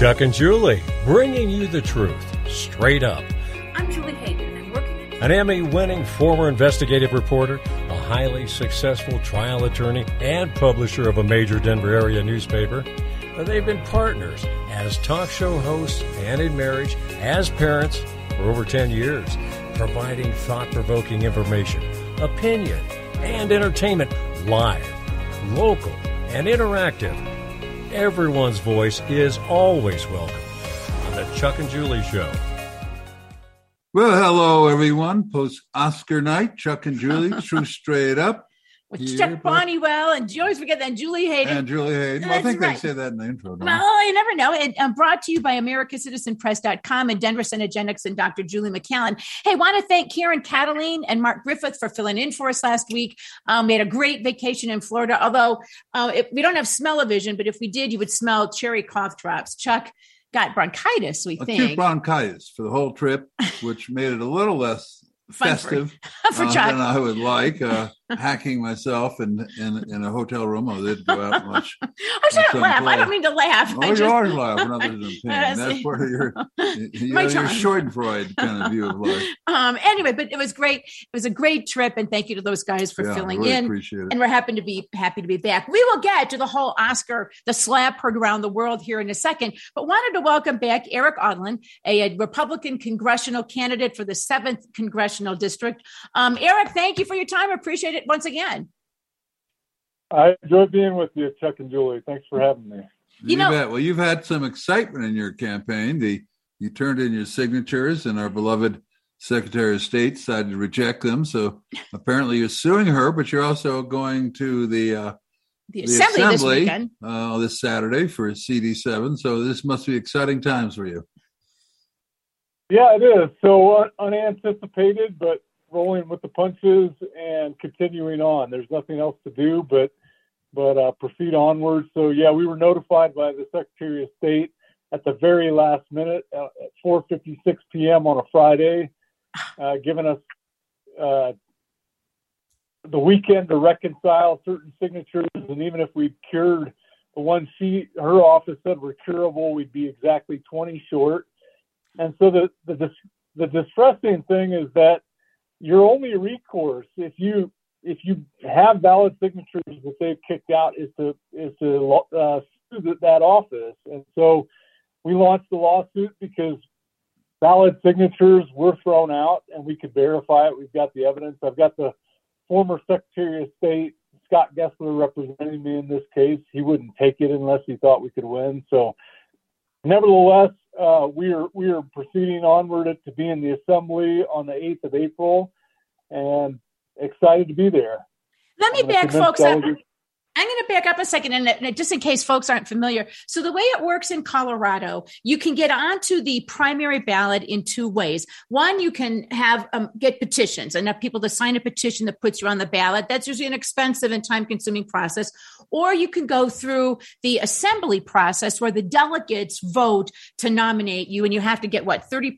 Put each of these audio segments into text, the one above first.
Chuck and Julie, bringing you the truth, straight up. I'm Julie Hayden, and I'm working An Emmy-winning former investigative reporter, a highly successful trial attorney, and publisher of a major Denver area newspaper. They've been partners as talk show hosts and in marriage, as parents for over 10 years, providing thought-provoking information, opinion, and entertainment live, local, and interactive. Everyone's voice is always welcome on the Chuck and Julie Show. Well, hello, everyone. Post-Oscar night, Chuck and Julie, True Straight Up. with Chuck Bonniwell, and you always forget that, Julie Hayden. And Julie Hayden. Well, I think they say that in the intro. Well, you never know. And brought to you by AmericasCitizenPress.com and Denver Cenegenics and Dr. Julie McCallan. Hey, want to thank Karen Cataline and Mark Griffith for filling in for us last week. We had a great vacation in Florida, although we don't have smell-o-vision, but if we did, you would smell cherry cough drops. Chuck got bronchitis, we think. Acute bronchitis for the whole trip, which made it a little less festive for Chuck than I would like. Hacking myself in a hotel room. I didn't go out much. I'm trying to laugh. I don't mean to laugh. Oh, you are laughing other than pain. That's part of your Schadenfreude kind of view of life. Anyway, but it was great. It was a great trip, and thank you to those guys for filling really in. Appreciate it. And we're happy to be back. We will get to the whole Oscar, the slap heard around the world here in a second, but wanted to welcome back Eric Odlin, a Republican congressional candidate for the 7th Congressional District. Eric, thank you for your time. I appreciate it once again. I enjoyed being with you, Chuck and Julie. Thanks for having me. You've had some excitement in your campaign. You turned in your signatures, and our beloved Secretary of State decided to reject them. So apparently you're suing her, but you're also going to the assembly this weekend. This Saturday for CD7. So this must be exciting times for you. Yeah, it is. So unanticipated, but rolling with the punches and continuing on. There's nothing else to do but proceed onward. So, yeah, we were notified by the Secretary of State at the very last minute at 4:56 p.m. on a Friday, giving us the weekend to reconcile certain signatures. And even if we cured the one her office said were curable, we'd be exactly 20 short. And so the distressing thing is that your only recourse, if you have valid signatures that they've kicked out, is to sue that office. And so we launched the lawsuit because valid signatures were thrown out, and we could verify it. We've got the evidence. I've got the former Secretary of State, Scott Gessler, representing me in this case. He wouldn't take it unless he thought we could win. So nevertheless, we are proceeding onward to be in the assembly on the 8th of April, and excited to be there. Let me back folks up. I'm going to back up a second, and just in case folks aren't familiar. So the way it works in Colorado, you can get onto the primary ballot in two ways. One, you can have get petitions, enough people to sign a petition that puts you on the ballot. That's usually an expensive and time-consuming process. Or you can go through the assembly process where the delegates vote to nominate you, and you have to get, 30%?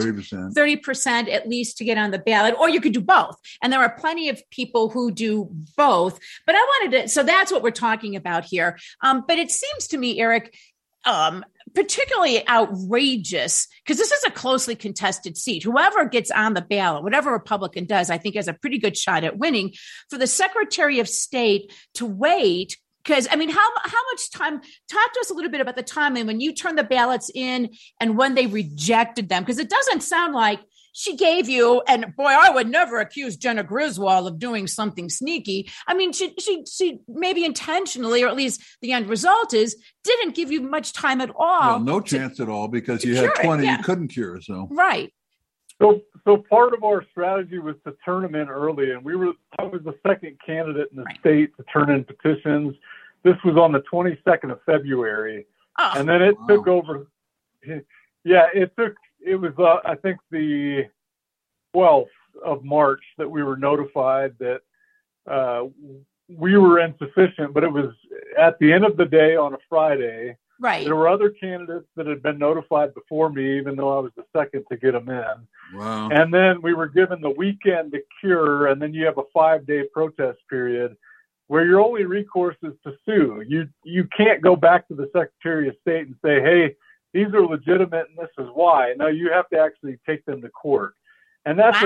30% at least to get on the ballot. Or you could do both. And there are plenty of people who do both. But I wanted to, so that's what we're talking about here. But it seems to me, Eric, particularly outrageous, because this is a closely contested seat. Whoever gets on the ballot, whatever Republican does, I think has a pretty good shot at winning. For the Secretary of State to wait, because, how much time, talk to us a little bit about the timing when you turned the ballots in and when they rejected them, because it doesn't sound like she gave you, and boy, I would never accuse Jenna Griswold of doing something sneaky. She maybe intentionally, or at least the end result is, didn't give you much time at all. Well, no chance at all, because you had 20 you couldn't cure. So right. So part of our strategy was to turn them in early, and I was the second candidate in the state to turn in petitions. This was on the 22nd of February, and then it took over. Yeah, it was, I think, the 12th of March that we were notified that we were insufficient, but it was at the end of the day on a Friday. Right. There were other candidates that had been notified before me, even though I was the second to get them in. Wow. And then we were given the weekend to cure, and then you have a 5-day protest period where your only recourse is to sue. You can't go back to the Secretary of State and say, hey, these are legitimate and this is why. Now you have to actually take them to court. And that's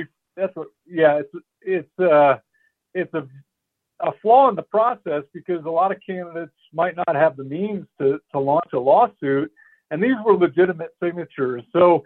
it's a flaw in the process because a lot of candidates might not have the means to launch a lawsuit. And these were legitimate signatures. So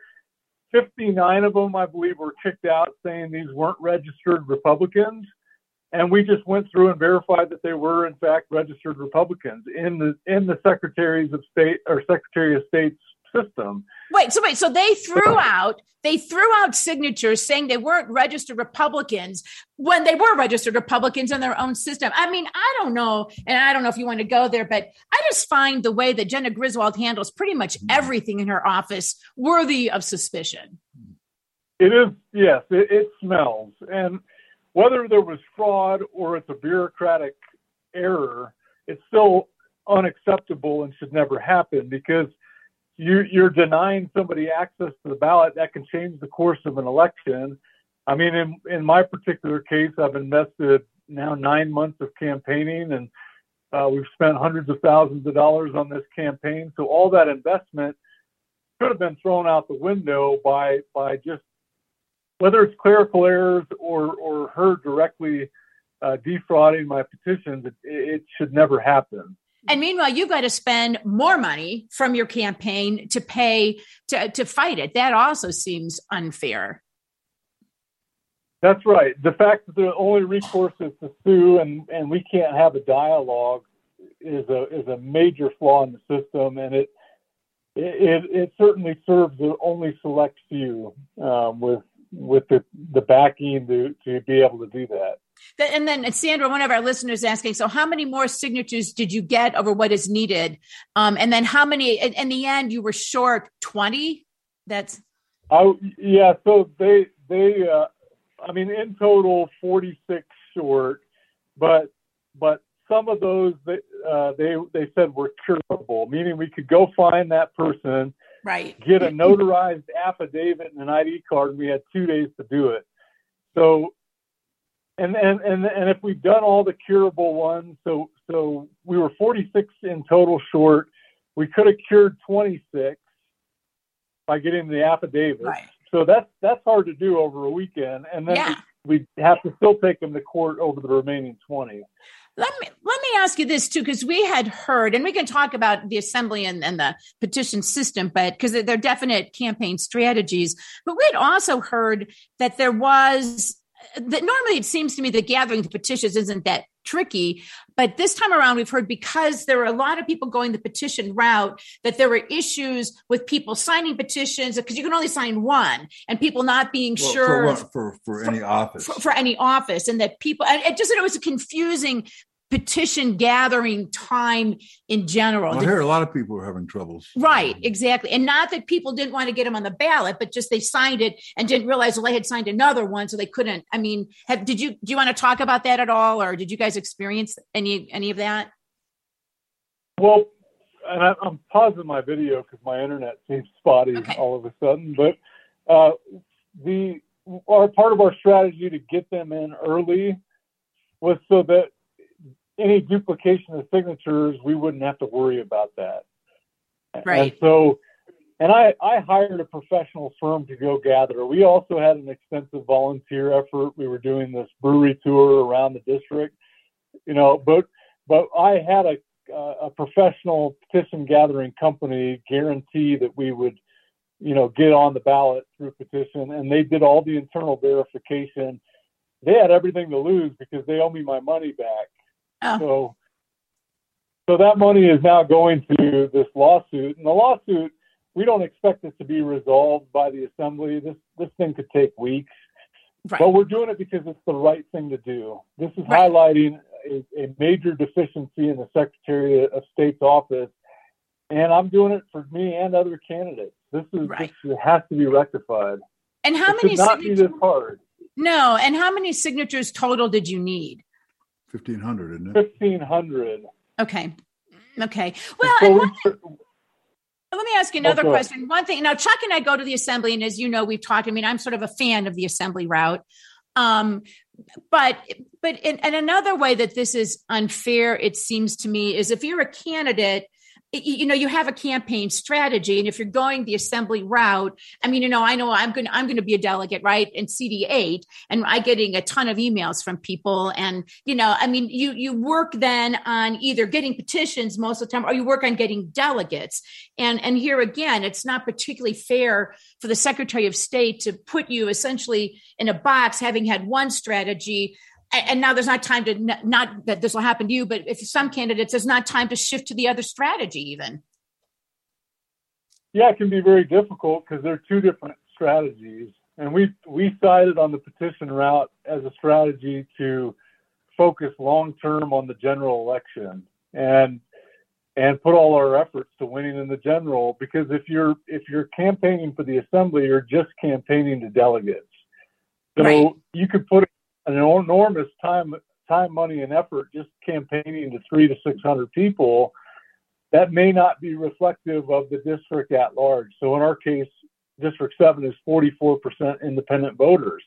59 of them, I believe, were kicked out saying these weren't registered Republicans. And we just went through and verified that they were, in fact, registered Republicans in the Secretary of State's system. So they threw out signatures saying they weren't registered Republicans when they were registered Republicans in their own system. I mean, I don't know, and I don't know if you want to go there, but I just find the way that Jena Griswold handles pretty much everything in her office worthy of suspicion. It is, yes, it smells. And whether there was fraud or it's a bureaucratic error, it's still unacceptable and should never happen because you're denying somebody access to the ballot that can change the course of an election. I mean, in my particular case, I've invested now 9 months of campaigning and we've spent hundreds of thousands of dollars on this campaign. So all that investment could have been thrown out the window by just, whether it's clerical errors or her directly defrauding my petitions, it should never happen. And meanwhile, you got to spend more money from your campaign to pay to fight it. That also seems unfair. That's right. The fact that the only recourse is to sue and we can't have a dialogue is a major flaw in the system, and it certainly serves only select few with the backing to be able to do that. And then Sandra, one of our listeners asking, so how many more signatures did you get over what is needed? And then how many, in the end, you were short 20? So they I mean, in total, 46 short, but some of those they said were curable, meaning we could go find that person, right, get a notarized affidavit and an ID card, and we had 2 days to do it. So, and if we've done all the curable ones, so we were 46 in total short. We could have cured 26 by getting the affidavit. Right. So that's hard to do over a weekend, and then we have to still take them to court over the remaining 20. Let me ask you this too, because we had heard, and we can talk about the assembly and the petition system, but because they're definite campaign strategies. But we had also heard that normally it seems to me that gathering the petitions isn't that tricky, but this time around we've heard, because there were a lot of people going the petition route, that there were issues with people signing petitions because you can only sign one, and people not being sure for any office for any office, and that people, it was a confusing petition gathering time in general. I hear a lot of people are having troubles. Right, exactly. And not that people didn't want to get them on the ballot, but just they signed it and didn't realize, they had signed another one, so they couldn't. I mean, do you want to talk about that at all, or did you guys experience any of that? Well, and I'm pausing my video because my internet seems spotty all of a sudden, but part of our strategy to get them in early was so that any duplication of signatures, we wouldn't have to worry about that. Right. And I hired a professional firm to go gather. We also had an extensive volunteer effort. We were doing this brewery tour around the district, but I had a professional petition gathering company guarantee that we would, get on the ballot through petition, and they did all the internal verification. They had everything to lose because they owe me my money back. Oh. So that money is now going to this lawsuit, and the lawsuit, we don't expect it to be resolved by the assembly. This thing could take weeks, right. But we're doing it because it's the right thing to do. This is highlighting a major deficiency in the Secretary of State's office, and I'm doing it for me and other candidates. This has to be rectified. And how many signatures? Not be this hard. No, and how many signatures total did you need? 1,500, isn't it? 1,500. Okay. Well, let me ask you another question. One thing, now Chuck and I go to the assembly, and as you know, we've talked. I mean, I'm sort of a fan of the assembly route. But in another way that this is unfair, it seems to me, is if you're a candidate, you have a campaign strategy, and if you're going the assembly route, I know I'm going to be a delegate, right? In CD8, and I'm getting a ton of emails from people, and you work then on either getting petitions most of the time, or you work on getting delegates. And here again, it's not particularly fair for the Secretary of State to put you essentially in a box, having had one strategy. And now there's not time to, not that this will happen to you, but if some candidates, there's not time to shift to the other strategy even. Yeah, it can be very difficult because they're two different strategies. And we sided on the petition route as a strategy to focus long-term on the general election and put all our efforts to winning in the general, because if you're campaigning for the assembly, you're just campaigning to delegates. So right. You could put an enormous time, money, and effort just campaigning to 300 to 600 people. That may not be reflective of the district at large. So in our case, District 7 is 44% independent voters,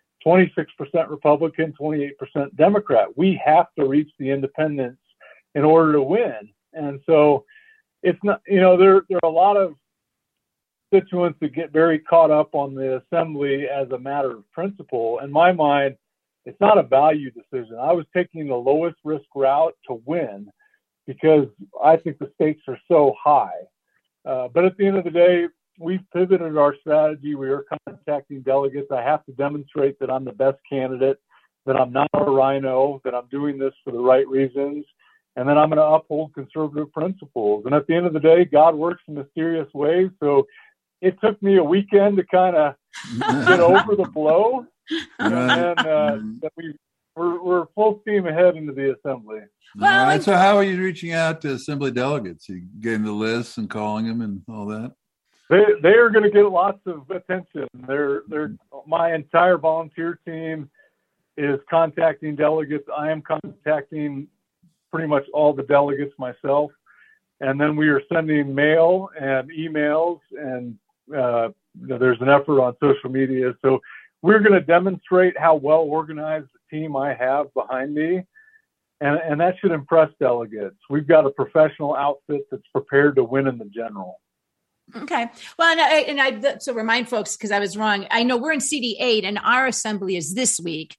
26% Republican, 28% Democrat. We have to reach the independents in order to win. And so it's not, there are a lot of constituents that get very caught up on the assembly as a matter of principle. In my mind, it's not a value decision. I was taking the lowest risk route to win because I think the stakes are so high. But at the end of the day, we've pivoted our strategy. We are contacting delegates. I have to demonstrate that I'm the best candidate, that I'm not a rhino, that I'm doing this for the right reasons, and then I'm going to uphold conservative principles. And at the end of the day, God works in mysterious ways. So it took me a weekend to kind of get over the blow. And that we're full steam ahead into the assembly. Well, right. So how are you reaching out to assembly delegates? You getting the lists and calling them and all that? They are going to get lots of attention. They're my entire volunteer team is contacting delegates. I am contacting pretty much all the delegates myself, and then we are sending mail and emails, and there's an effort on social media. So we're going to demonstrate how well organized the team I have behind me, and that should impress delegates. We've got a professional outfit that's prepared to win in the general. Okay. Well, and I so remind folks, because I was wrong. I know we're in CD8 and our assembly is this week.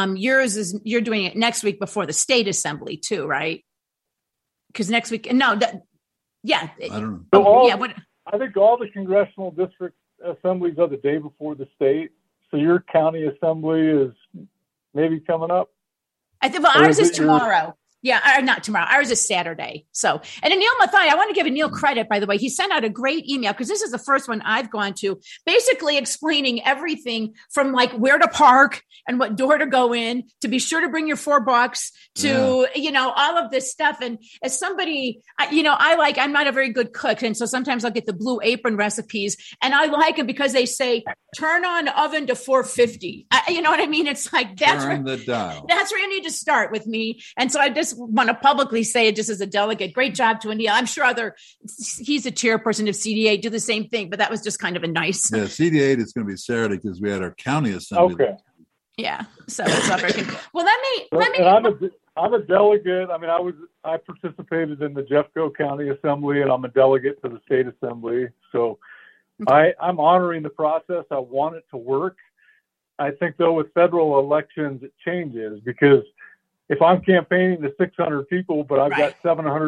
You're doing it next week before the state assembly too, right? Because next week, yeah. I don't know. I think all the congressional district assemblies are the day before the state. So your county assembly is maybe coming up? I think, ours is tomorrow. Yeah, not tomorrow. Ours is Saturday. So, and Anil Mathai, I want to give Anil credit, by the way. He sent out a great email because this is the first one I've gone to, basically explaining everything from like where to park and what door to go in, to be sure to bring your $4 to, all of this stuff. And as somebody, I'm not a very good cook. And so sometimes I'll get the Blue Apron recipes and I like them because they say, turn on oven to 450. You know what I mean? It's like, that's where you need to start with me. And so I just want to publicly say it just as a delegate. Great job to Anil. I'm sure he's a chairperson of CD8, do the same thing, but that was just kind of a nice. Yeah, CD8 is going to be Saturday because we had our county assembly. Okay. Yeah. So it's not very good. Well, let me. I'm a delegate. I mean, I participated in the Jeffco County Assembly, and I'm a delegate to the state assembly. So I'm honoring the process. I want it to work. I think though with federal elections, it changes because if I'm campaigning to 600 people, but I've got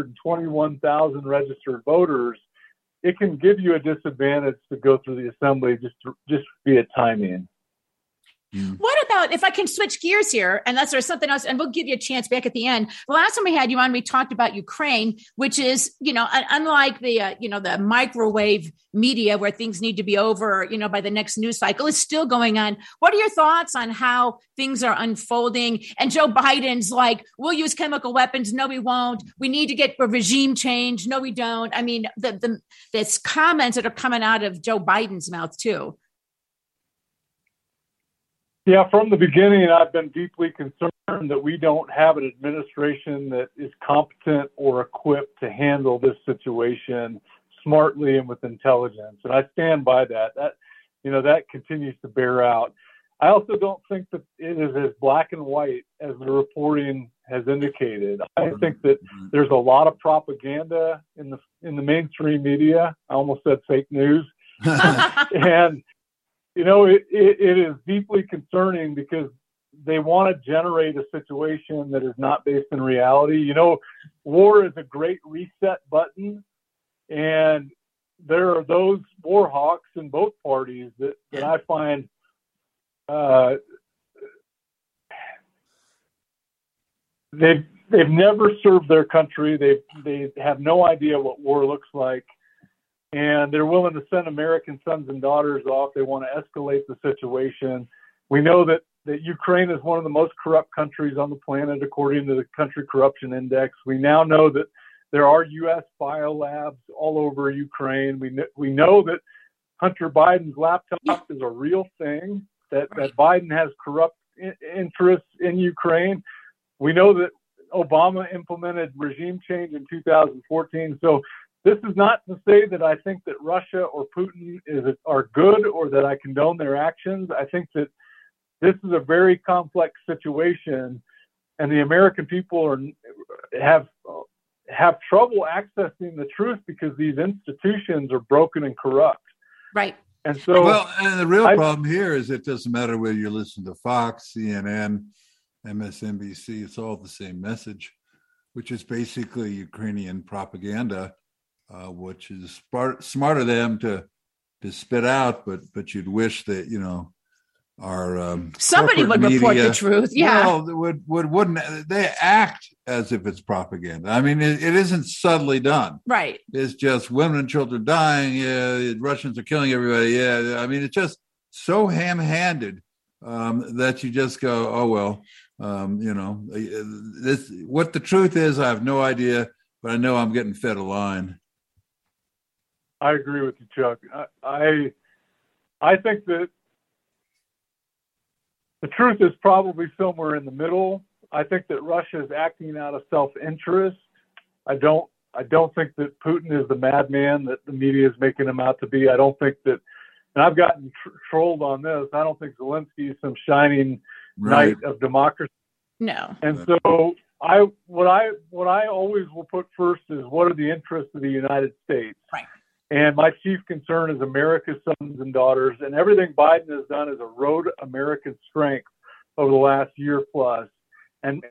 721,000 registered voters, it can give you a disadvantage to go through the assembly just via timing. What about, if I can switch gears here, and that's there's something else, and we'll give you a chance back at the end. The last time we had you on, we talked about Ukraine, which is, unlike the microwave media where things need to be over, by the next news cycle, is still going on. What are your thoughts on how things are unfolding? And Joe Biden's like, we'll use chemical weapons. No, we won't. We need to get a regime change. No, we don't. I mean, there's comments that are coming out of Joe Biden's mouth too. Yeah, from the beginning, I've been deeply concerned that we don't have an administration that is competent or equipped to handle this situation smartly and with intelligence. And I stand by that. That continues to bear out. I also don't think that it is as black and white as the reporting has indicated. I think that there's a lot of propaganda in in the mainstream media. I almost said fake news. And, it is deeply concerning because they want to generate a situation that is not based in reality. War is a great reset button, and there are those war hawks in both parties that I find they've never served their country. They have no idea what war looks like, and they're willing to send American sons and daughters off. They want to escalate the situation. We know that Ukraine is one of the most corrupt countries on the planet, according to the Country Corruption Index. We now know that there are U.S. biolabs all over Ukraine. We know that Hunter Biden's laptop is a real thing, that Biden has corrupt interests in Ukraine. We know that Obama implemented regime change in 2014. So this is not to say that I think that Russia or Putin are good or that I condone their actions. I think that this is a very complex situation, and the American people have trouble accessing the truth because these institutions are broken and corrupt. Right. And so, and the real problem here is it doesn't matter whether you listen to Fox, CNN, MSNBC, it's all the same message, which is basically Ukrainian propaganda, which is smart of them to spit out, but you'd wish that, our somebody would report the truth. Yeah. Well, wouldn't they act as if it's propaganda? I mean, it isn't subtly done. Right. It's just women and children dying. Yeah, the Russians are killing everybody. Yeah. I mean, it's just so ham-handed that you just go, oh, well, this, what the truth is, I have no idea, but I know I'm getting fed a line. I agree with you, Chuck. I think that the truth is probably somewhere in the middle. I think that Russia is acting out of self-interest. I don't think that Putin is the madman that the media is making him out to be. I don't think that, and I've gotten trolled on this, I don't think Zelensky is some shining knight of democracy. No. And so what I always will put first is what are the interests of the United States? Right. And my chief concern is America's sons and daughters, and everything Biden has done is erode American strength over the last year plus, and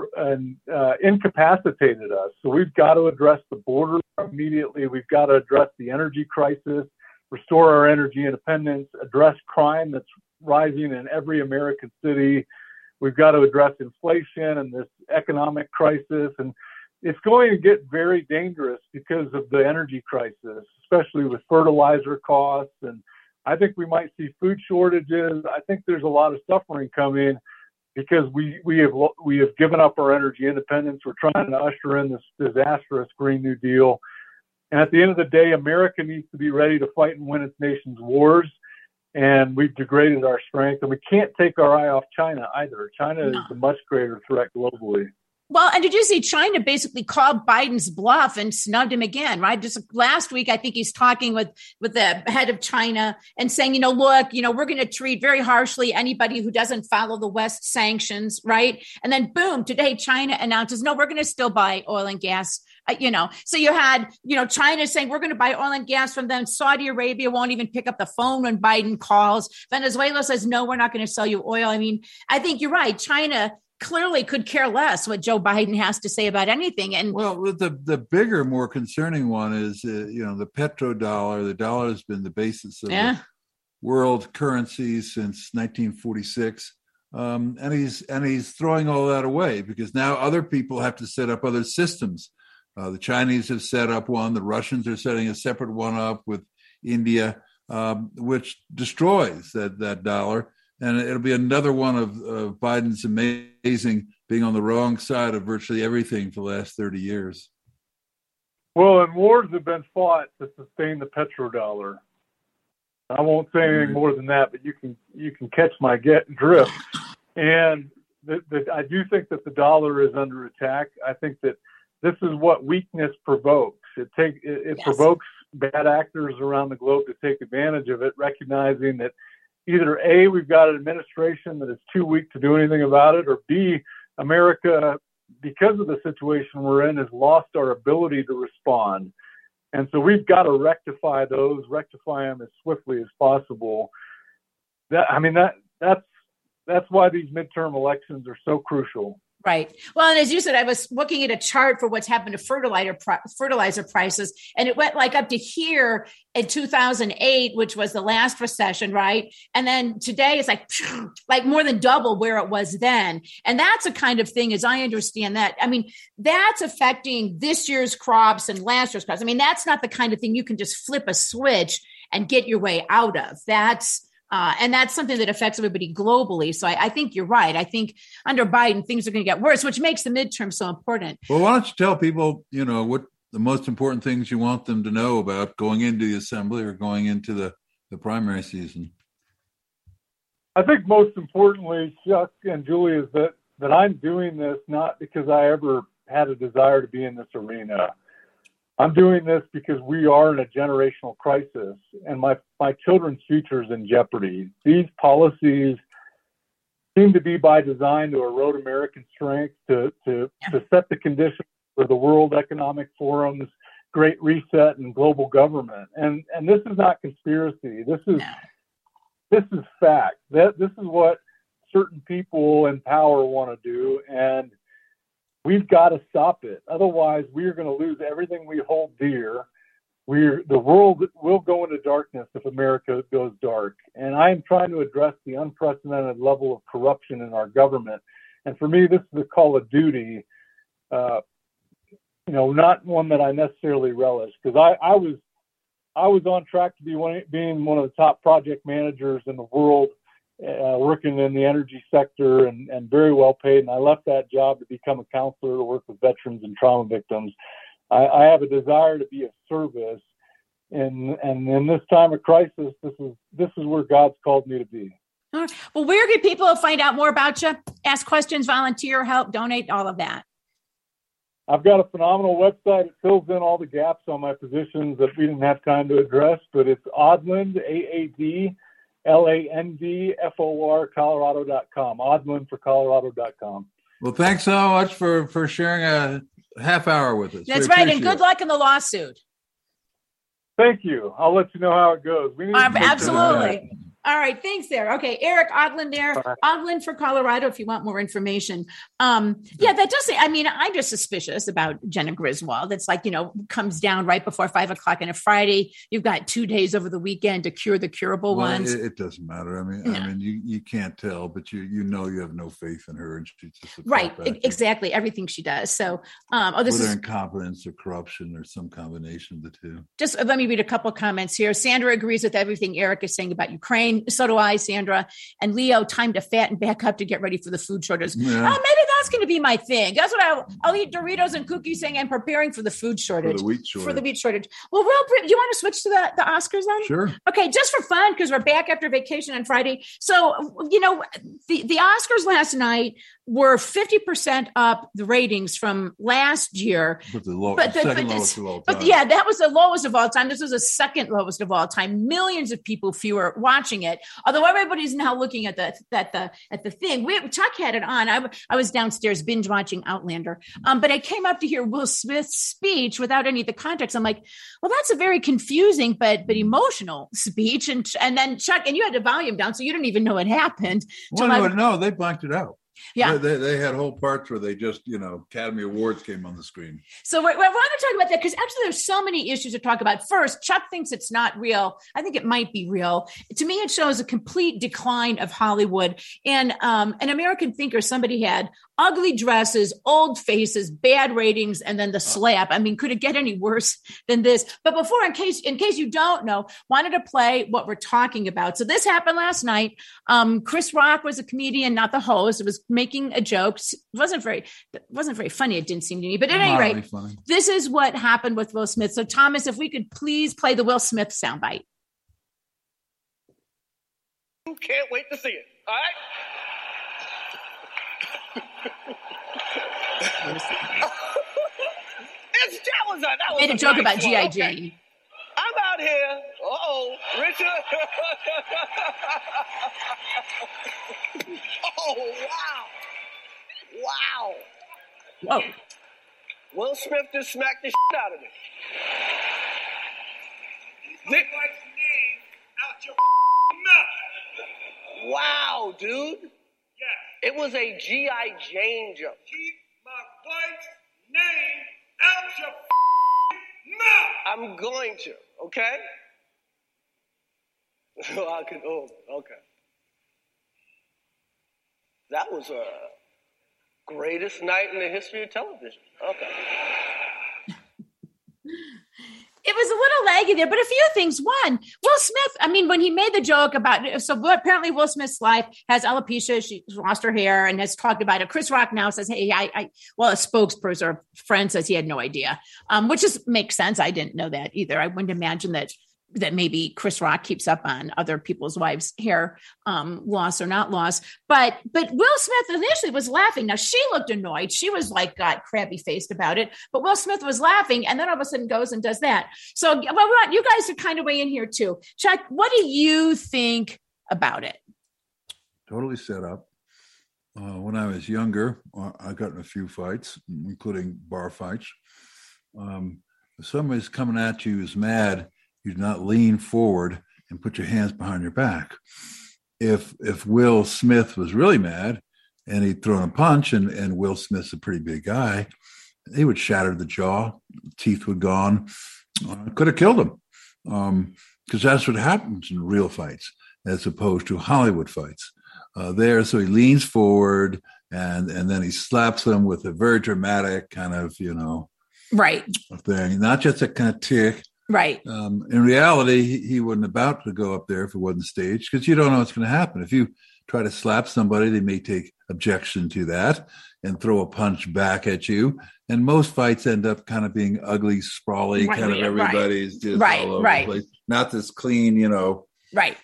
incapacitated us. So we've got to address the border immediately. We've got to address the energy crisis, restore our energy independence, address crime that's rising in every American city. We've got to address inflation and this economic crisis, and it's going to get very dangerous because of the energy crisis, especially with fertilizer costs. And I think we might see food shortages. I think there's a lot of suffering coming because we have given up our energy independence. We're trying to usher in this disastrous Green New Deal. And at the end of the day, America needs to be ready to fight and win its nation's wars. And we've degraded our strength. And we can't take our eye off China either. China is a much greater threat globally. Well, and did you see China basically called Biden's bluff and snubbed him again, right? Just last week, I think he's talking with the head of China and saying, look, we're going to treat very harshly anybody who doesn't follow the West sanctions, right? And then boom, today China announces, no, we're going to still buy oil and gas. So you had, China saying we're going to buy oil and gas from them. Saudi Arabia won't even pick up the phone when Biden calls. Venezuela says, no, we're not going to sell you oil. I mean, I think you're right. China clearly could care less what Joe Biden has to say about anything. And the bigger, more concerning one is, the petrodollar. The dollar has been the basis of the world currency since 1946. And he's throwing all that away because now other people have to set up other systems. The Chinese have set up one. The Russians are setting a separate one up with India, which destroys that dollar. And it'll be another one of Biden's amazing being on the wrong side of virtually everything for the last 30 years. Well, and wars have been fought to sustain the petrodollar. I won't say anything more than that, but you can catch my drift. And I do think that the dollar is under attack. I think that this is what weakness provokes. It provokes bad actors around the globe to take advantage of it, recognizing that either A, we've got an administration that is too weak to do anything about it, or B, America, because of the situation we're in, has lost our ability to respond. And so we've got to rectify them as swiftly as possible. That's why these midterm elections are so crucial. Right. Well, and as you said, I was looking at a chart for what's happened to fertilizer prices, and it went like up to here in 2008, which was the last recession, right? And then today it's like more than double where it was then. And that's a kind of thing, as I understand that. I mean, that's affecting this year's crops and last year's crops. I mean, that's not the kind of thing you can just flip a switch and get your way out of. And that's something that affects everybody globally. So I think you're right. I think under Biden, things are going to get worse, which makes the midterm so important. Well, why don't you tell people, what the most important things you want them to know about going into the assembly or going into the primary season? I think most importantly, Chuck and Julie, is that I'm doing this not because I ever had a desire to be in this arena. I'm doing this because we are in a generational crisis, and my children's future is in jeopardy. These policies seem to be by design to erode American strength, to set the conditions for the World Economic Forum's Great Reset and global government. And this is not conspiracy. This is fact. This is what certain people in power want to do, and we've got to stop it. Otherwise, we are going to lose everything we hold dear. The world will go into darkness if America goes dark. And I am trying to address the unprecedented level of corruption in our government. And for me, this is a call of duty, not one that I necessarily relish, because I was on track to being one of the top project managers in the world, working in the energy sector and very well paid. And I left that job to become a counselor to work with veterans and trauma victims. I have a desire to be of service. And in this time of crisis, this is where God's called me to be. All right. Well, where can people find out more about you? Ask questions, volunteer, help, donate, all of that. I've got a phenomenal website. It fills in all the gaps on my positions that we didn't have time to address, but it's Aadland, AADLANDFOR, Colorado.com, Aadland4Colorado.com. Well, thanks so much for sharing a half hour with us. That's right. And good luck in the lawsuit. Thank you. I'll let you know how it goes. Absolutely. All right. Thanks there. Okay. Eric Aadland there. Aadland for Colorado if you want more information. That does say, I'm just suspicious about Jena Griswold. It's like, comes down right before 5 o'clock on a Friday. You've got 2 days over the weekend to cure the curable ones. It doesn't matter. I mean, you can't tell, but you have no faith in her. And she's just right. Exactly. Everything she does. So, whether incompetence or corruption or some combination of the two. Just let me read a couple of comments here. Sandra agrees with everything Eric is saying about Ukraine. So do I, Sandra. And Leo, time to fatten back up to get ready for the food shortage. Yeah. Maybe that's going to be my thing. That's what I'll eat Doritos and cookies saying I'm preparing for the food shortage. For the wheat shortage. Well, you want to switch to the Oscars then? Sure. Okay, just for fun, because we're back after vacation on Friday. So, the Oscars last night were 50% up the ratings from last year. But second lowest of all time. But yeah, that was the lowest of all time. This was the second lowest of all time. Millions of people fewer watching it. Although everybody's now looking at the thing. Chuck had it on. I was downstairs binge watching Outlander. But I came up to hear Will Smith's speech without any of the context. I'm like, well, that's a very confusing but emotional speech. And then Chuck, and you had the volume down, so you didn't even know it happened. No, they blanked it out. Yeah, they had whole parts where they just, Academy Awards came on the screen. So we want to talk about that because actually there's so many issues to talk about. First, Chuck thinks it's not real. I think it might be real. To me, it shows a complete decline of Hollywood. And an American thinker, somebody had ugly dresses, old faces, bad ratings, and then the slap. I mean, could it get any worse than this? But before, in case you don't know, wanted to play what we're talking about. So this happened last night. Chris Rock was a comedian, not the host. It was making a joke. It wasn't very funny. It didn't seem to me. But at any rate, this is what happened with Will Smith. So Thomas, if we could please play the Will Smith soundbite. Can't wait to see it. All right. That was made a joke about G.I. Jane. Okay. I'm out here. Richard. Wow. Whoa. Will Smith just smacked the shit out of me. Nick. Name out your mouth. Wow, dude. Yeah. It was a G.I. Jane joke. Keep my wife's name out your mouth. I'm going to, okay? Okay. That was a greatest night in the history of television. Okay. It was a little laggy there, but a few things. One, Will Smith, I mean, when he made the joke about, so apparently Will Smith's life has alopecia, she lost her hair and has talked about it. Chris Rock now says, hey, a spokesperson or friend says he had no idea, which makes sense. I didn't know that either. I wouldn't imagine that maybe Chris Rock keeps up on other people's wives' hair loss or not loss. But Will Smith initially was laughing. Now, she looked annoyed. She was like, got crabby faced about it. But Will Smith was laughing and then all of a sudden goes and does that. So you guys are kind of way in here too. Chuck, what do you think about it? Totally set up. When I was younger, I got in a few fights, including bar fights. If somebody's coming at you who's mad, you do not lean forward and put your hands behind your back. If Will Smith was really mad and he'd thrown a punch, and Will Smith's a pretty big guy, he would shatter the jaw, teeth would gone, could have killed him. Because that's what happens in real fights as opposed to Hollywood fights. So he leans forward and then he slaps him with a very dramatic kind of, right thing, not just a kind of tick. Right. In reality, he wasn't about to go up there if it wasn't staged, because you don't know what's going to happen. If you try to slap somebody, they may take objection to that and throw a punch back at you. And most fights end up kind of being ugly, sprawly, right, kind of everybody's just all over the place. Not this clean, Right.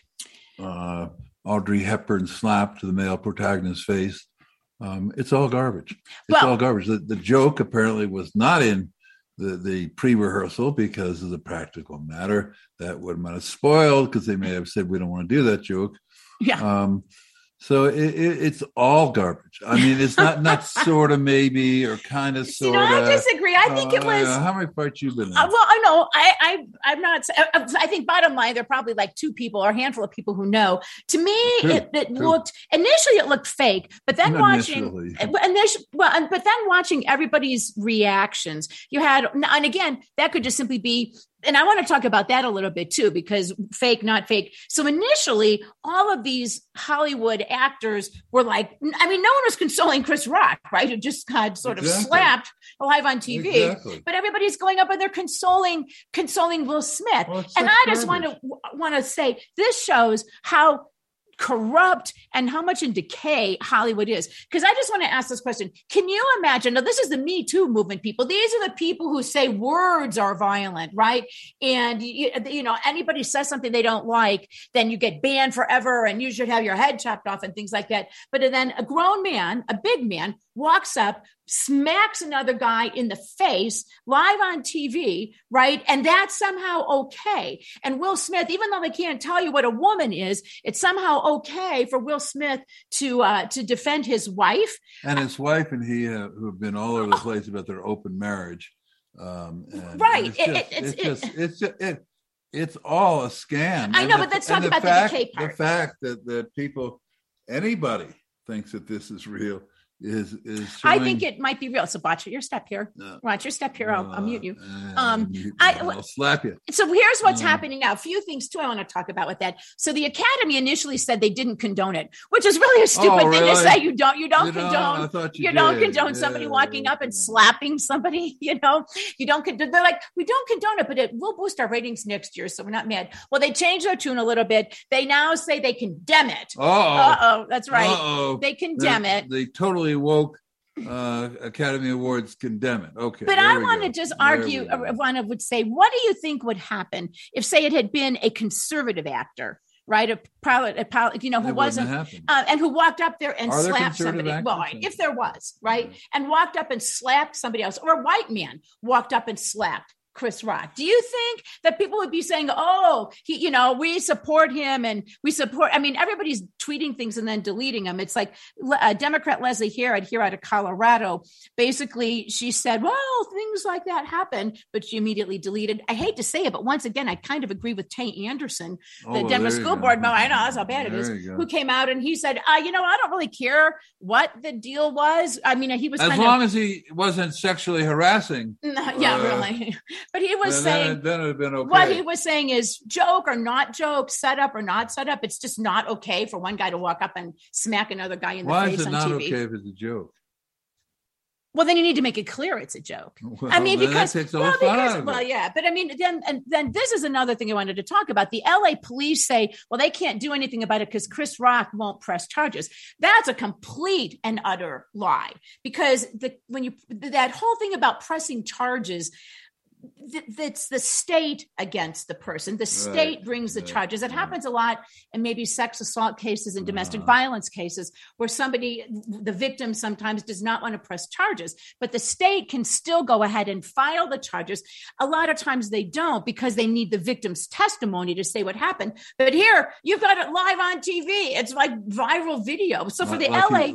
Audrey Hepburn slap to the male protagonist's face. It's all garbage. All garbage. The joke apparently was not in the pre-rehearsal because of the practical matter. That would have spoiled because they may have said, we don't want to do that joke. Yeah. So it's all garbage. I mean, it's not sort of maybe or kind of sort of. I disagree. I think it was. How many fights you been in? Well, I know. I'm not. I think bottom line, there are probably like two people or a handful of people who know. To me, it looked initially it looked fake, but then watching everybody's reactions, you had, and again, that could just simply be. And I want to talk about that a little bit too, because fake, not fake. So initially, all of these Hollywood actors were like, I mean, no one was consoling Chris Rock, right? Who just got sort of slapped live on TV. Exactly. But everybody's going up and they're consoling Will Smith. Well, and I just want to say this shows how corrupt and how much in decay Hollywood is. Because I just want to ask this question. Can you imagine, now this is the Me Too movement people. These are the people who say words are violent, right? And, anybody says something they don't like, then you get banned forever and you should have your head chopped off and things like that. But then a grown man, a big man, walks up, smacks another guy in the face live on TV, right? And that's somehow okay. And Will Smith, even though they can't tell you what a woman is, it's somehow okay for Will Smith to defend his wife. And his wife and he who have been all over the place about their open marriage. Right. It's all a scam. I know, but let's talk about the decay part. The fact that anybody thinks that this is real is showing... I think it might be real. So watch your step here. Watch your step here. I'll mute you. I'll slap you. So here's what's happening now. A few things too I want to talk about with that. So the Academy initially said they didn't condone it, which is really a stupid thing to say. You don't condone somebody walking up and slapping somebody. You don't condone. They're like, we don't condone it, but it will boost our ratings next year, so we're not mad. Well, they changed their tune a little bit. They now say they condemn it. That's right. They condemn it. They totally woke Academy Awards condemn it. Okay. But I want to just argue, I would say, what do you think would happen if, say, it had been a conservative actor, right? A pilot, who wasn't, and who walked up there and slapped somebody. Well, if there was, right? And walked up and slapped somebody else, or a white man walked up and slapped Chris Rock. Do you think that people would be saying, oh, we support him and we support, everybody's tweeting things and then deleting them. It's like Democrat Leslie Herod here out of Colorado. Basically, she said, well, things like that happen, but she immediately deleted. I hate to say it, but once again, I kind of agree with Tay Anderson, the Denver school board member. I know that's how bad it is, who came out and he said, I don't really care what the deal was. He was as long as he wasn't sexually harassing. Really. But he was saying, then it would have been okay. What he was saying is joke or not joke, set up or not set up. It's just not okay for one guy to walk up and smack another guy in the face on TV. Why is it not okay if it's a joke? Well, then you need to make it clear it's a joke. Well, because that takes all fun out of it. Well, yeah, but then this is another thing I wanted to talk about. The LA police say, well, they can't do anything about it because Chris Rock won't press charges. That's a complete and utter lie, because that whole thing about pressing charges, that's the state against the person. The state brings the charges. It happens a lot in maybe sex assault cases and domestic violence cases where the victim sometimes does not want to press charges, but the state can still go ahead and file the charges. A lot of times they don't because they need the victim's testimony to say what happened. But here, you've got it live on TV. It's like viral video. So for the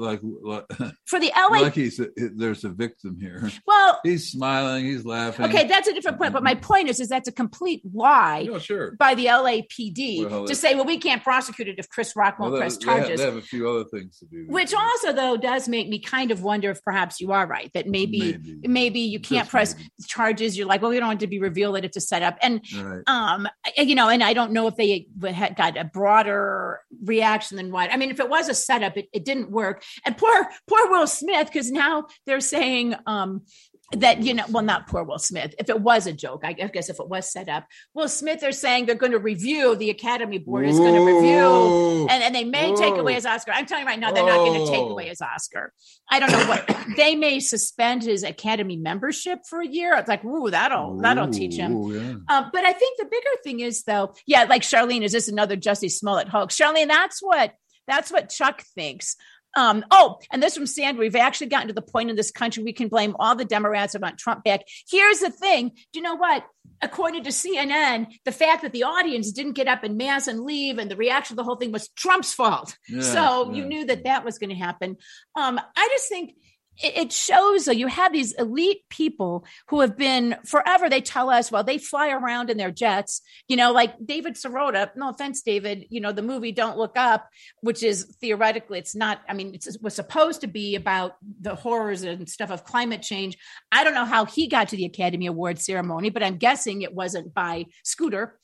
LA, there's a victim here. Well, he's smiling, he's laughing. Okay, that's a different point. But my point is that's a complete lie by the LAPD to say, well, we can't prosecute it if Chris Rock won't press charges. They have a few other things to do. Which also, though, does make me kind of wonder if perhaps you are right, that maybe you can't press charges. You're like, well, we don't want to be revealed that it's a setup. And, and I don't know if they had got a broader reaction than what. If it was a setup, it didn't work. And poor Will Smith, because now they're saying that, not poor Will Smith. If it was a joke, I guess if it was set up, Will Smith, they're saying they're going to review, the Academy Board is going to review, and they may take away his Oscar. I'm telling you right now, they're not going to take away his Oscar. I don't know what. They may suspend his Academy membership for a year. It's like, that'll teach him. Yeah. But I think the bigger thing is, though, like Charlene, is this another Jussie Smollett hoax? Charlene, that's what Chuck thinks. And this from Sandra, we've actually gotten to the point in this country we can blame all the Democrats about Trump back. Here's the thing. Do you know what? According to CNN, the fact that the audience didn't get up en masse and leave and the reaction to the whole thing was Trump's fault. You knew that was going to happen. I just think it shows that you have these elite people who have been forever. They tell us, well, they fly around in their jets, like David Sirota, no offense, David, the movie Don't Look Up, which is theoretically, it's not, it was supposed to be about the horrors and stuff of climate change. I don't know how he got to the Academy Awards ceremony, but I'm guessing it wasn't by scooter.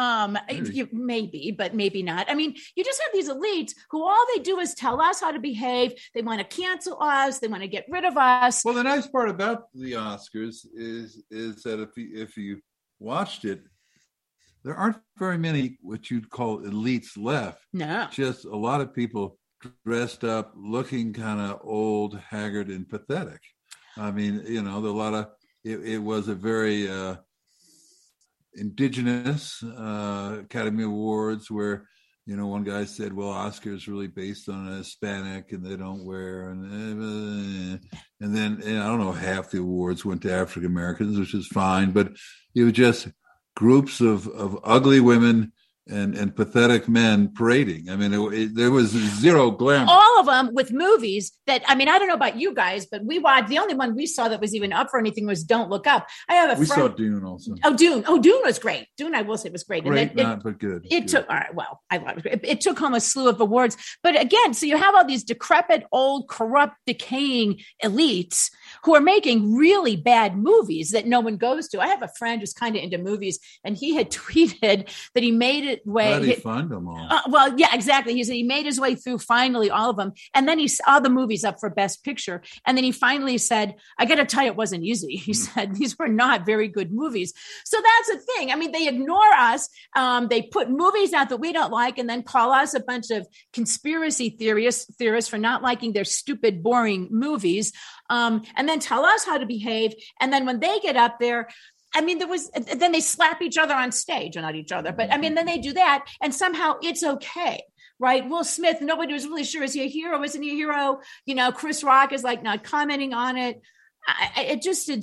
Maybe, but maybe not. You just have these elites who all they do is tell us how to behave. They want to cancel us. They want to get rid of us. Well, the nice part about the Oscars is that if you watched it, there aren't very many what you'd call elites left. No, just a lot of people dressed up, looking kind of old, haggard, and pathetic. A lot of it was a very indigenous Academy Awards where one guy said, well, Oscar is really based on a Hispanic and they don't wear and then I don't know, half the awards went to African Americans, which is fine, but it was just groups of ugly women and pathetic men parading. There was zero glamour. All of them with movies that, I don't know about you guys, but we watched, the only one we saw that was even up for anything was Don't Look Up. We saw Dune also. Dune was great. Dune, I will say, was great. But good. Took, all right, well, I thought it was great. It took home a slew of awards. But again, so you have all these decrepit, old, corrupt, decaying elites who are making really bad movies that no one goes to. I have a friend who's kind of into movies, and he had tweeted that he made it way. How did he find them all? Well, yeah, exactly. He said he made his way through finally all of them, and then he saw the movies up for Best Picture, and then he finally said, "I got to tell you, it wasn't easy." He said these were not very good movies. So that's the thing. They ignore us. They put movies out that we don't like, and then call us a bunch of conspiracy theorists for not liking their stupid, boring movies, and then tell us how to behave. And then when they get up there, then they slap each other on stage, or not each other, but then they do that, and somehow it's okay, right? Will Smith, nobody was really sure, is he a hero? Isn't he a hero? Chris Rock is like not commenting on it.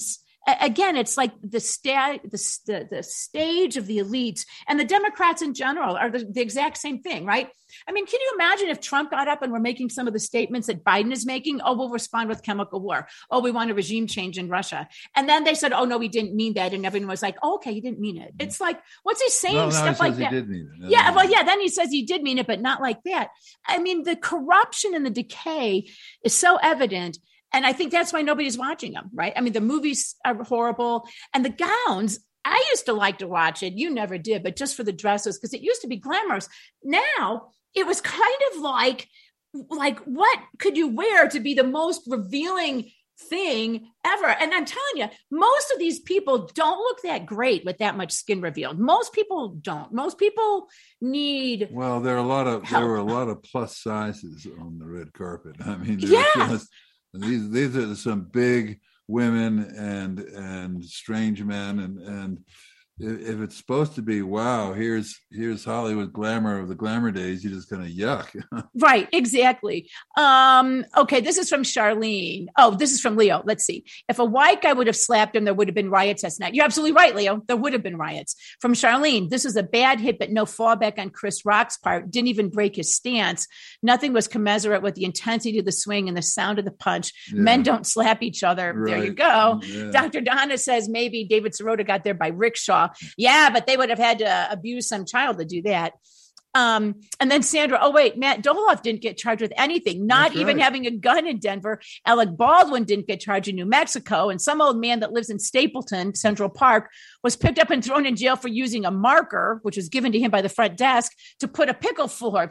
again, it's like the stage of the elites, and the Democrats in general are the exact same thing, right? I mean, can you imagine if Trump got up and were making some of the statements that Biden is making? Oh, we'll respond with chemical war. Oh, we want a regime change in Russia. And then they said, oh, no, we didn't mean that. And everyone was like, oh, okay, he didn't mean it. It's like, what's he saying? No, Stuff he like says that. He did mean it. Yeah, well, yeah, then he says he did mean it, but not like that. I mean, the corruption and the decay is so evident. And I think that's why nobody's watching them, right? I mean, the movies are horrible. And the gowns, I used to like to watch it. You never did, but just for the dresses, because it used to be glamorous. Now, it was kind of like what could you wear to be the most revealing thing ever? And I'm telling you, most of these people don't look that great with that much skin revealed. Most people don't. Most people need. Well, there were a lot of plus sizes on the red carpet. I mean, these are some big women and strange men, and if it's supposed to be, wow, here's Hollywood glamour of the glamour days, you just kind of yuck. Right, exactly. Okay, this is from Charlene. Oh, this is from Leo. Let's see. If a white guy would have slapped him, there would have been riots last night. You're absolutely right, Leo. There would have been riots. From Charlene, this is a bad hit, but no fallback on Chris Rock's part. Didn't even break his stance. Nothing was commensurate with the intensity of the swing and the sound of the punch. Yeah. Men don't slap each other. Right. There you go. Yeah. Dr. Donna says maybe David Sirota got there by rickshaw. Yeah, but they would have had to abuse some child to do that. And then Sandra, oh, wait, Matt Doloff didn't get charged with anything, not even having a gun in Denver. Alec Baldwin didn't get charged in New Mexico. And some old man that lives in Stapleton, Central Park, was picked up and thrown in jail for using a marker, which was given to him by the front desk, to put a pickle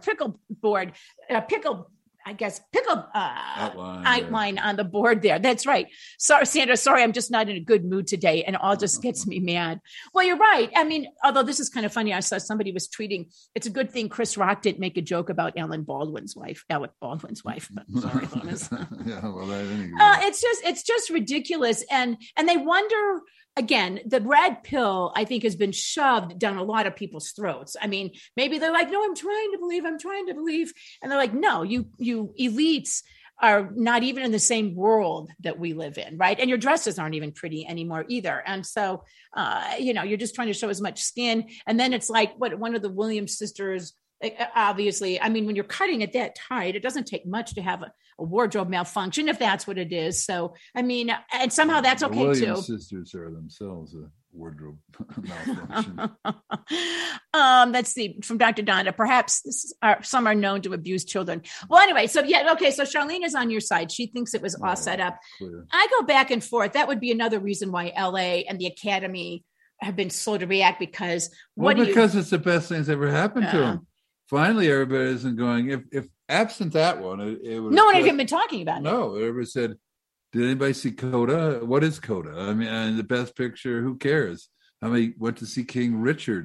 outline on the board there. That's right. Sorry, Sandra. Sorry, I'm just not in a good mood today, and it all just gets me mad. Well, you're right. I mean, although this is kind of funny, I saw somebody was tweeting, it's a good thing Chris Rock didn't make a joke about Alec Baldwin's wife. But sorry, Thomas. Yeah, well, it's just ridiculous, and they wonder. Again, the red pill, I think, has been shoved down a lot of people's throats. I mean, maybe they're like, no, I'm trying to believe. And they're like, no, you elites are not even in the same world that we live in, right? And your dresses aren't even pretty anymore either. And so, you're just trying to show as much skin. And then it's like what one of the Williams sisters, obviously, I mean, when you're cutting it that tight, it doesn't take much to have a wardrobe malfunction, if that's what it is. So, I mean, and somehow that's okay the too. Williams sisters are themselves a wardrobe malfunction. Let's see, from Dr. Donna, perhaps some are known to abuse children. Well, anyway, so yeah, okay. So Charlene is on your side. She thinks it was all set up. Clear. I go back and forth. That would be another reason why LA and the Academy have been slow to react, because it's the best thing that's ever happened to them. Finally, everybody isn't going. If absent that one, it would. No one had even been talking about it. No, everybody said, "Did anybody see Coda? What is Coda? I mean, and the Best Picture. Who cares? How many went to see King Richard?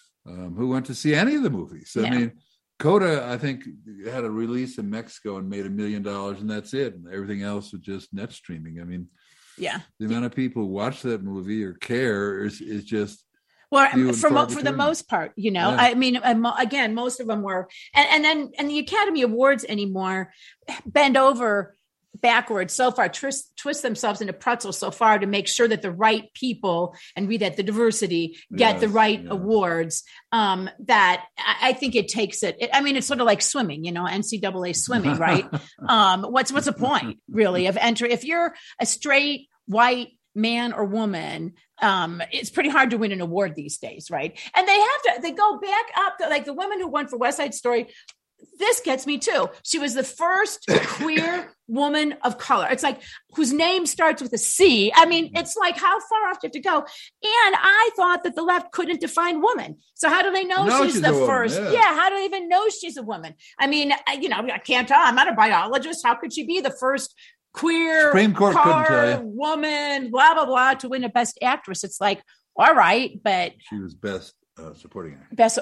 Who went to see any of the movies? Yeah. I mean, Coda, I think, had a release in Mexico and made $1 million, and that's it. And everything else was just net streaming. I mean, yeah, the amount of people who watch that movie or care is just. Well, for the most part, yeah. I mean, again, most of them were, and the Academy Awards anymore bend over backwards so far, twist themselves into pretzels so far to make sure that the right people, and read that the diversity, get the right awards. That I think it takes it. I mean, it's sort of like swimming, NCAA swimming, right? What's the point really of entry? If you're a straight white man or woman, it's pretty hard to win an award these days, right? And they go back up to, like, the woman who won for West Side Story. This gets me too. She was the first queer woman of color. It's like, whose name starts with a C. I mean, it's like, how far off do you have to go? And I thought that the left couldn't define woman. So how do they know she's the first? Yeah. How do they even know she's a woman? I mean, I can't tell. I'm not a biologist. How could she be the first queer Supreme Court couldn't tell you. Woman, blah, blah, blah, to win a Best Actress? It's like, all right, but she was Best Supporting Actor. Best.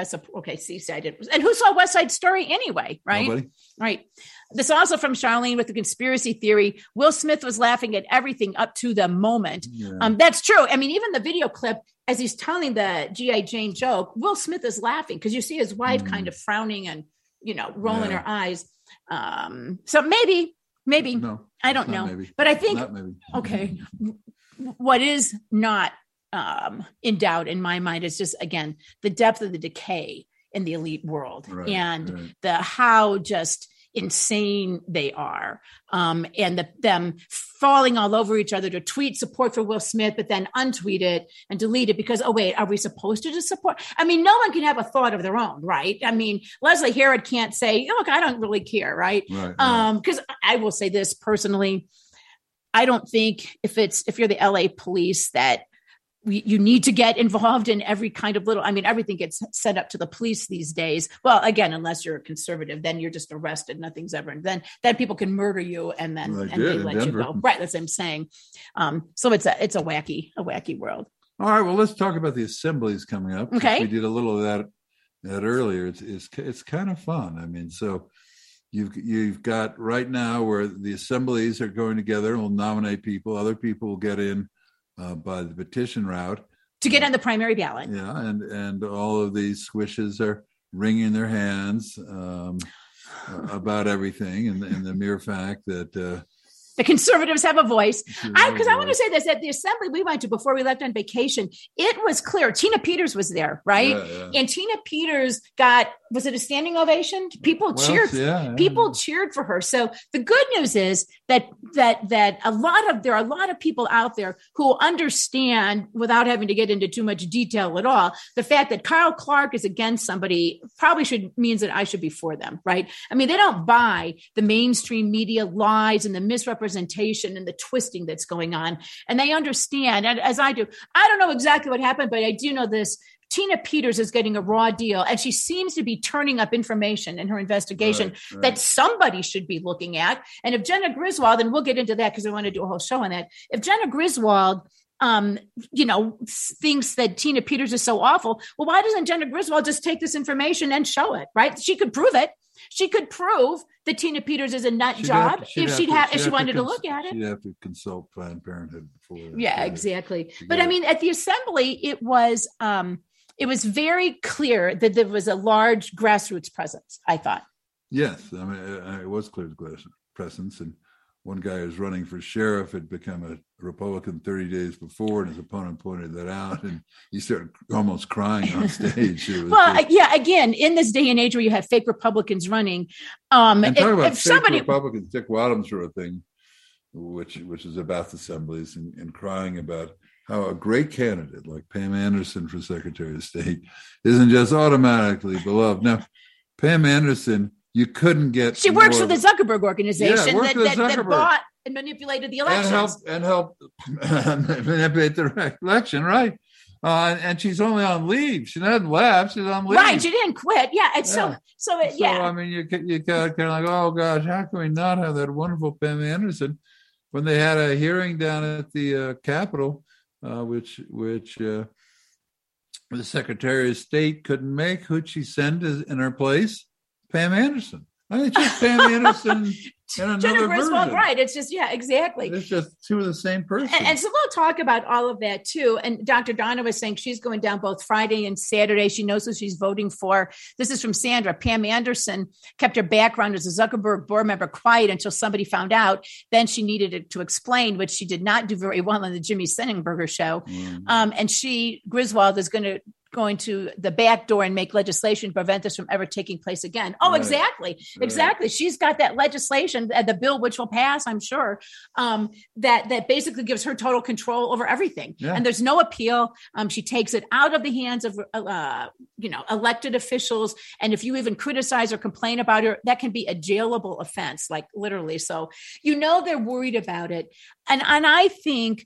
See, I did. And who saw West Side Story anyway? Right. Nobody. Right. This also from Charlene with the conspiracy theory. Will Smith was laughing at everything up to the moment. Yeah. That's true. I mean, even the video clip, as he's telling the G.I. Jane joke, Will Smith is laughing because you see his wife kind of frowning and rolling her eyes. So maybe. No, I don't know. Maybe. But I think, okay, what is not in doubt in my mind is just, again, the depth of the decay in the elite world, and the how just insane they are, and them falling all over each other to tweet support for Will Smith, but then untweet it and delete it because, oh wait, are we supposed to just support? I mean, no one can have a thought of their own, right? I mean, Leslie Herod can't say, look, I don't really care, right? Because I will say this personally, I don't think if you're the LA police that you need to get involved in every kind of little, I mean, everything gets sent up to the police these days. Well, again, unless you're a conservative, then you're just arrested. Nothing's ever, then people can murder you and then they let you go. Right. That's what I'm saying. So it's a wacky world. All right. Well, let's talk about the assemblies coming up. Okay. We did a little of that earlier. It's kind of fun. I mean, so you've got right now where the assemblies are going together and will nominate people. Other people will get in by the petition route to get on the primary ballot. Yeah, and all of these squishes are wringing their hands about everything, and the mere fact that the conservatives have a voice. Because I want to say this, at the assembly we went to before we left on vacation, it was clear. Tina Peters was there, right? Yeah. And Tina Peters was it a standing ovation? People cheered. People cheered for her. So the good news is that there are a lot of people out there who understand, without having to get into too much detail at all, the fact that Kyle Clark is against somebody probably means that I should be for them, right? I mean, they don't buy the mainstream media lies and the misrepresentation and the twisting that's going on. And they understand, and as I do, I don't know exactly what happened, but I do know this. Tina Peters is getting a raw deal, and she seems to be turning up information in her investigation that somebody should be looking at. And if Jenna Griswold, and we'll get into that because I want to do a whole show on that. If Jenna Griswold, thinks that Tina Peters is so awful, well, why doesn't Jenna Griswold just take this information and show it, right? She could prove it. She could prove that Tina Peters is a nut job if she wanted to look at it. She'd have to consult Planned Parenthood before. Yeah, exactly. But I mean, at the assembly, it was very clear that there was a large grassroots presence, I thought. Yes. I mean, it was clear presence. And one guy who's running for sheriff had become a Republican 30 days before, and his opponent pointed that out, and he started almost crying on stage. Again, in this day and age where you have fake Republicans running. And talk about fake Republicans, Dick Wadhams wrote a thing, which is about the assemblies and crying about how a great candidate like Pam Anderson for Secretary of State isn't just automatically beloved. Now, Pam Anderson, you couldn't get. She works for the Zuckerberg organization that bought and manipulated the elections. And helped manipulate the election, right? And she's only on leave. She hasn't left. She's on leave. Right. She didn't quit. Yeah. And so I mean, you kind of like, oh gosh, how can we not have that wonderful Pam Anderson when they had a hearing down at the Capitol, which the Secretary of State couldn't make? Who'd she send in her place? Pam Anderson. I mean, it's just Pam Anderson and another version. Right. It's just, exactly. It's just two of the same person. And so we'll talk about all of that too. And Dr. Donna was saying she's going down both Friday and Saturday. She knows who she's voting for. This is from Sandra. Pam Anderson kept her background as a Zuckerberg board member quiet until somebody found out. Then she needed to explain, which she did not do very well on the Jimmy Sennenberger show. And Griswold is going to the back door and make legislation to prevent this from ever taking place again. Oh, right. Exactly. She's got that legislation, the bill, which will pass, I'm sure, that basically gives her total control over everything. Yeah. And there's no appeal. She takes it out of the hands of, elected officials. And if you even criticize or complain about her, that can be a jailable offense, like literally. So, they're worried about it. And I think,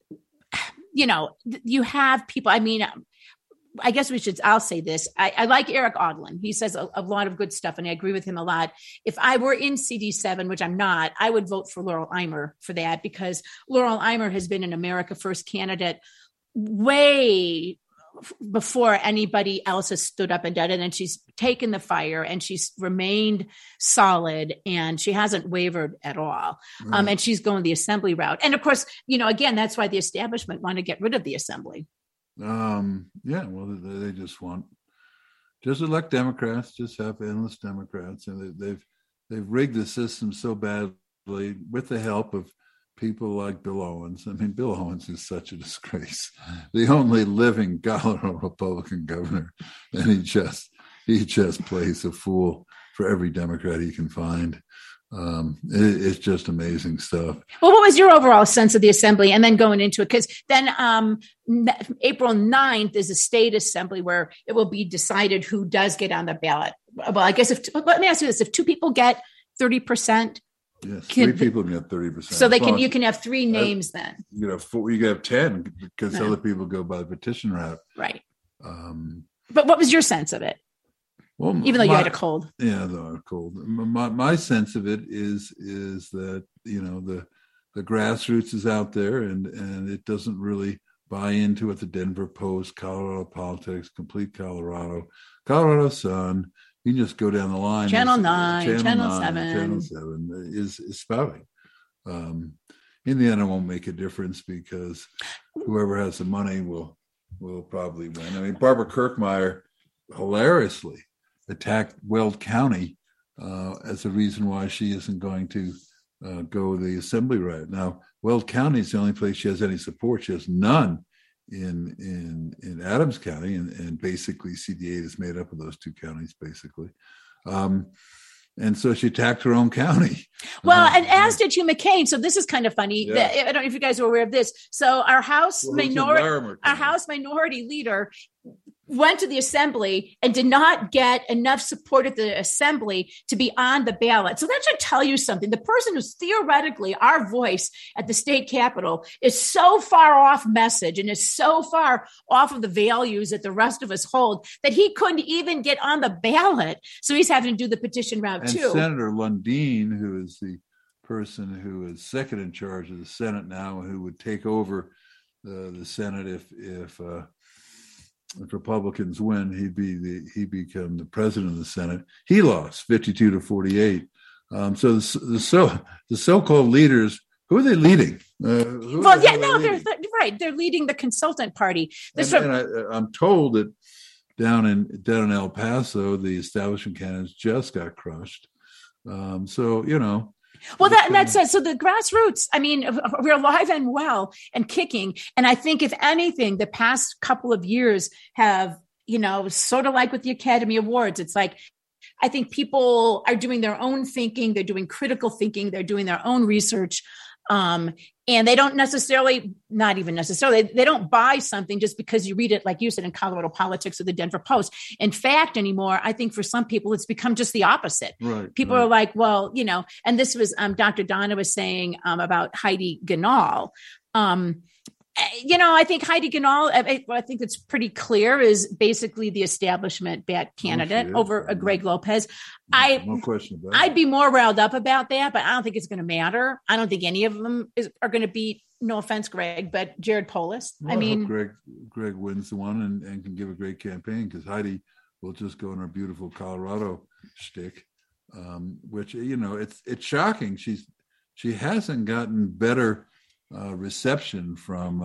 you have people, I mean, I guess I'll say this. I like Eric Odlin. He says a lot of good stuff, and I agree with him a lot. If I were in CD7, which I'm not, I would vote for Laurel Eimer for that, because Laurel Eimer has been an America First candidate way before anybody else has stood up and done it. And she's taken the fire and she's remained solid and she hasn't wavered at all. Right. And she's going the assembly route. And of course, again, that's why the establishment want to get rid of the assembly. They just elect Democrats, just have endless Democrats, and they've rigged the system so badly with the help of people like Bill Owens. I mean, Bill Owens is such a disgrace. The only living Colorado Republican governor, and he just plays a fool for every Democrat he can find. It's just amazing stuff. Well, what was your overall sense of the assembly, and then going into it? Because then April 9th is a state assembly where it will be decided who does get on the ballot. Well, I guess let me ask you this: if 2 people get 30%. Yes, 3 people can get 30%. So you can have 3 names then. You can have 4, you can have 10 because other people go by the petition route. Right. But what was your sense of it? Well, even though you had a cold. Yeah, though I had a cold. My sense of it is that, the grassroots is out there and it doesn't really buy into what the Denver Post, Colorado Politics, Complete Colorado Sun. You can just go down the line. Channel 9, Channel 7. Channel 7 is spouting. In the end, it won't make a difference because whoever has the money will probably win. I mean, Barbara Kirkmeyer hilariously attacked Weld County as a reason why she isn't going to go the assembly right now. Weld County is the only place she has any support. She has none in Adams County, and basically CD8 is made up of those 2 counties, basically. And so she attacked her own county. Well, and as did Hugh McCain. So this is kind of funny. Yeah. I don't know if you guys are aware of this. So our House minority leader went to the assembly and did not get enough support at the assembly to be on the ballot. So that should tell you something. The person who's theoretically our voice at the state capitol is so far off message and is so far off of the values that the rest of us hold that he couldn't even get on the ballot. So he's having to do the petition route too. And Senator Lundeen, who is the person who is second in charge of the Senate now, who would take over the Senate if Republicans win, he'd become the president of the Senate. He lost 52-48. So the so-called leaders, who are they leading? They're right. They're leading the consultant party. I'm told that down in El Paso, the establishment candidates just got crushed. Well, that says, so the grassroots, I mean, we're alive and well and kicking. And I think if anything, the past couple of years have, sort of like with the Academy Awards, it's like, I think people are doing their own thinking. They're doing critical thinking. They're doing their own research. And they don't necessarily, not even necessarily, they don't buy something just because you read it, like you said, in Colorado Politics or the Denver Post. In fact, anymore, I think for some people, it's become just the opposite. Right, people are like, well, and this was Dr. Donna was saying about Heidi Ganahl. I think Heidi Ganahl, I think it's pretty clear, is basically the establishment bat candidate over Greg Lopez. No question about it. I'd be more riled up about that, but I don't think it's going to matter. I don't think any of them are going to beat, no offense, Greg, but Jared Polis. Well, I hope Greg wins the one and can give a great campaign, because Heidi will just go in her beautiful Colorado shtick, which, it's shocking. She hasn't gotten better reception from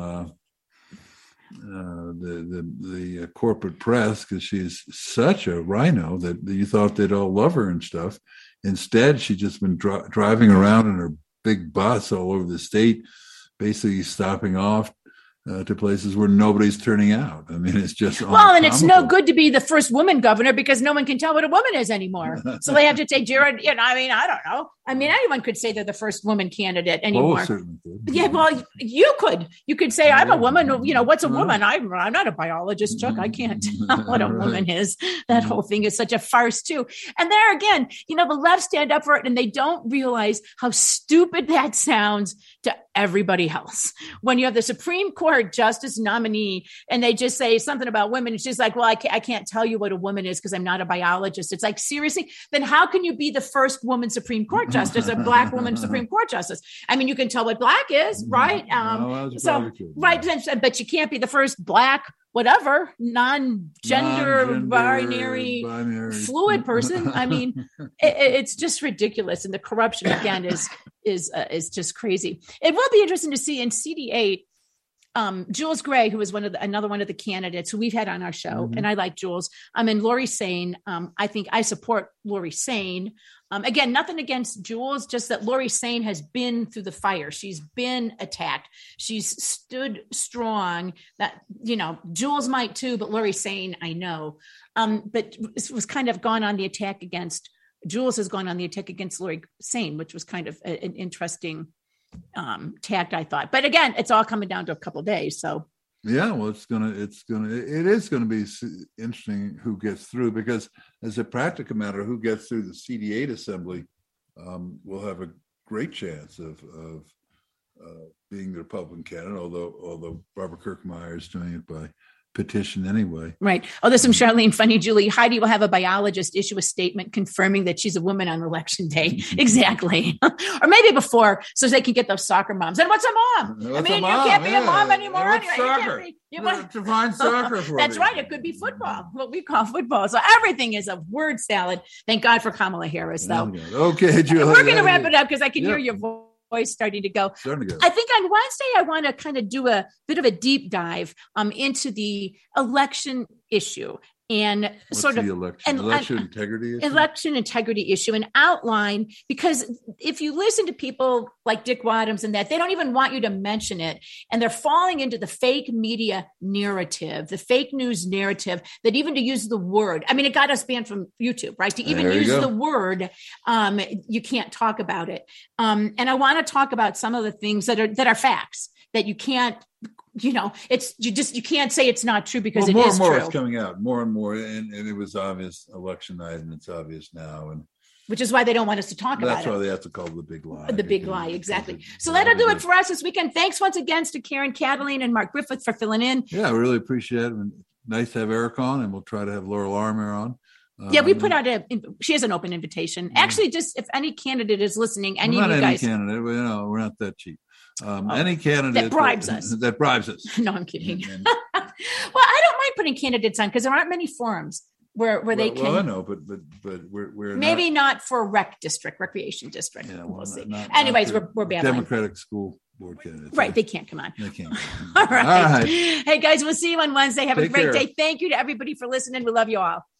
the corporate press, because she's such a rhino that you thought they'd all love her and stuff. Instead, she's just been driving around in her big bus all over the state, basically stopping off to places where nobody's turning out. I mean, it's just and it's no good to be the first woman governor because no one can tell what a woman is anymore. So they have to take Jared. I don't know. I mean, anyone could say they're the first woman candidate anymore. Oh, certainly could. Yeah, well, you could. You could say, I'm a woman. What's a woman? I'm not a biologist, Chuck. I can't tell what a woman is. That whole thing is such a farce, too. And there again, the left stand up for it, and they don't realize how stupid that sounds to everybody else. When you have the Supreme Court justice nominee, and they just say something about women, it's just like, well, I can't tell you what a woman is because I'm not a biologist. It's like, seriously? Then how can you be the first woman Supreme Court justice, a black woman Supreme Court justice? I mean, you can tell what black is, right? But you can't be the first black, whatever, non-gender binary fluid person. I mean, it's just ridiculous, and the corruption again is just crazy. It will be interesting to see in CD8. Jules Gray, who was another one of the candidates who we've had on our show, and I like Jules. And Lori Sain. I think I support Lori Sain. Again, nothing against Jules, just that Lori Sain has been through the fire. She's been attacked. She's stood strong. That, Jules might too, but Lori Sain, I know. But it was kind of gone on the attack against, Jules has gone on the attack against Lori Sain, which was kind of an interesting tact, I thought. But again, it's all coming down to a couple of days. So yeah, well, it is going to be interesting who gets through, because as a practical matter, who gets through the CD8 assembly will have a great chance of being the Republican candidate, although Barbara Kirkmeyer is doing it by petition anyway. Right. Oh, there's some Charlene funny, Julie. Heidi will have a biologist issue a statement confirming that she's a woman on election day. Exactly. Or maybe before, so they can get those soccer moms. And what's a mom? You can't be a mom anymore. What's soccer? Define soccer for That's right. It could be football, what we call football. So everything is a word salad. Thank God for Kamala Harris, though. Okay, Julie. We're going to wrap it up because I can hear your voice starting to go. I think on Wednesday, I want to kind of do a bit of a deep dive into the election issue and election integrity issue and outline, because if you listen to people like Dick Wadhams and that, they don't even want you to mention it. And they're falling into the fake media narrative, the fake news narrative, that even to use the word, it got us banned from YouTube, right? To even use the word, you can't talk about it. And I want to talk about some of the things that are facts that you can't, you can't say it's not true because it is true. More and more it's coming out, more and more, and it was obvious election night, and it's obvious now, and which is why they don't want us to talk about it. That's why they have to call it the big lie. The big lie, exactly. So that'll do it for us this weekend. Thanks once again to Karen Cataline and Mark Griffith for filling in. Yeah, I really appreciate it. Nice to have Eric on, and we'll try to have Laura Larimer on. We put out she has an open invitation. Actually, just if any candidate is listening, any of you guys. Candidate, we're not that cheap. Any candidate that bribes us. That bribes us. No, I'm kidding. Well, I don't mind putting candidates on because there aren't many forums where they can. Well, I know, but we're maybe not for a recreation district. Yeah, we'll see. Anyways, we're battling Democratic school board candidates. Right, they can't come on. They can't. All right. Hey guys, we'll see you on Wednesday. Have a great day. Thank you to everybody for listening. We love you all.